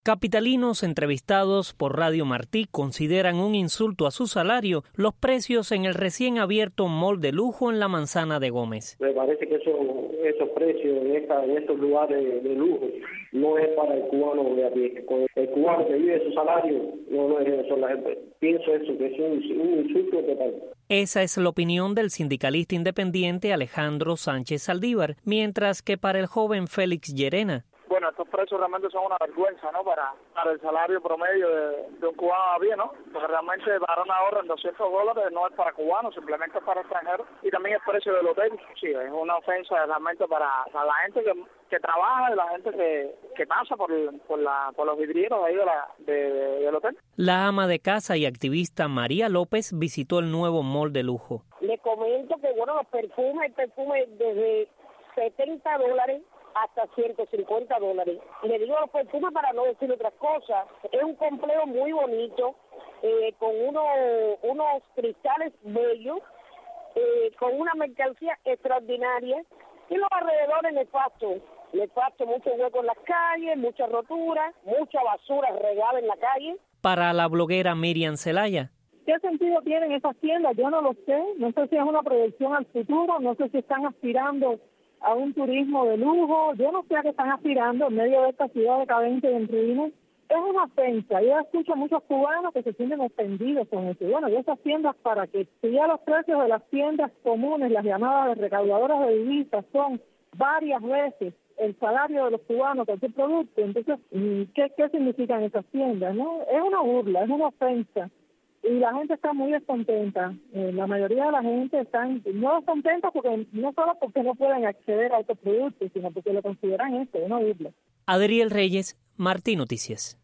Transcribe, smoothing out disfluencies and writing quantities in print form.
Capitalinos entrevistados por Radio Martí consideran un insulto a su salario los precios en el recién abierto mall de lujo en la Manzana de Gómez. Me parece que esos precios en estos lugares de lujo no es para el cubano de a pie. El cubano que vive de su salario no es eso. Pienso eso, que es un insulto total. Esa es la opinión del sindicalista independiente Alejandro Sánchez Saldívar, mientras que para el joven Félix Llerena, bueno, estos precios realmente son una vergüenza, ¿no? Para el salario promedio de un cubano a pie, ¿no? Porque realmente para una hora en $200 no es para cubanos, simplemente es para extranjeros. Y también el precio del hotel, sí, es una ofensa realmente para la gente que trabaja y la gente que pasa por los vidrieros ahí del hotel. La ama de casa y activista María López visitó el nuevo mall de lujo. Le comento que, bueno, los perfumes desde $70 hasta $150. Le digo los perfumes para no decir otras cosas. Es un complejo muy bonito, con unos cristales bellos, con una mercancía extraordinaria, y los alrededores nefasto, mucho hueco en las calles, muchas roturas, mucha basura regada en la calle. Para la bloguera Miriam Zelaya, ¿qué sentido tienen esas tiendas? Yo no lo sé. No sé si es una proyección al futuro, no sé si están aspirando a un turismo de lujo. Yo no sé a qué están aspirando en medio de esta ciudad decadente y en ruinas. Es una ofensa. Yo escucho a muchos cubanos que se sienten ofendidos con eso. Bueno, y esas tiendas, para que si ya los precios de las tiendas comunes, las llamadas recaudadoras de divisas, son varias veces el salario de los cubanos, cualquier producto, entonces, ¿qué significan esas tiendas? ¿No? Es una burla, es una ofensa. Y la gente está muy descontenta. La mayoría de la gente están no descontenta porque no solo porque no pueden acceder a estos productos, sino porque lo consideran una burla. Adriel Reyes, Martí Noticias.